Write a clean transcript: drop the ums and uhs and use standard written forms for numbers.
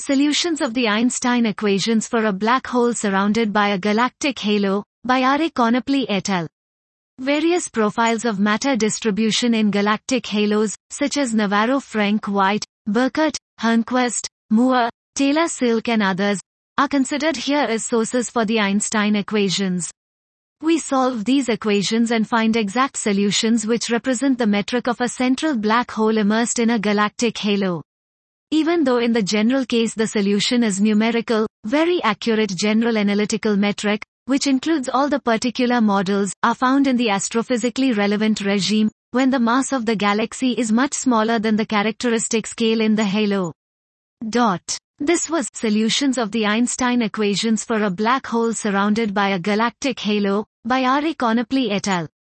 Solutions of the Einstein equations for a black hole surrounded by a galactic halo, by R. A. Konoply et al. Various profiles of matter distribution in galactic halos, such as Navarro, Frank White, Burkert, Hernquist, Moore, Taylor Silk and others, are considered here as sources for the Einstein equations. We solve these equations and find exact solutions which represent the metric of a central black hole immersed in a galactic halo. Even though in the general case the solution is numerical, very accurate general analytical metric, which includes all the particular models, are found in the astrophysically relevant regime, when the mass of the galaxy is much smaller than the characteristic scale in the halo. This was Solutions of the Einstein equations for a black hole surrounded by a galactic halo, by R. A. Konoply et al.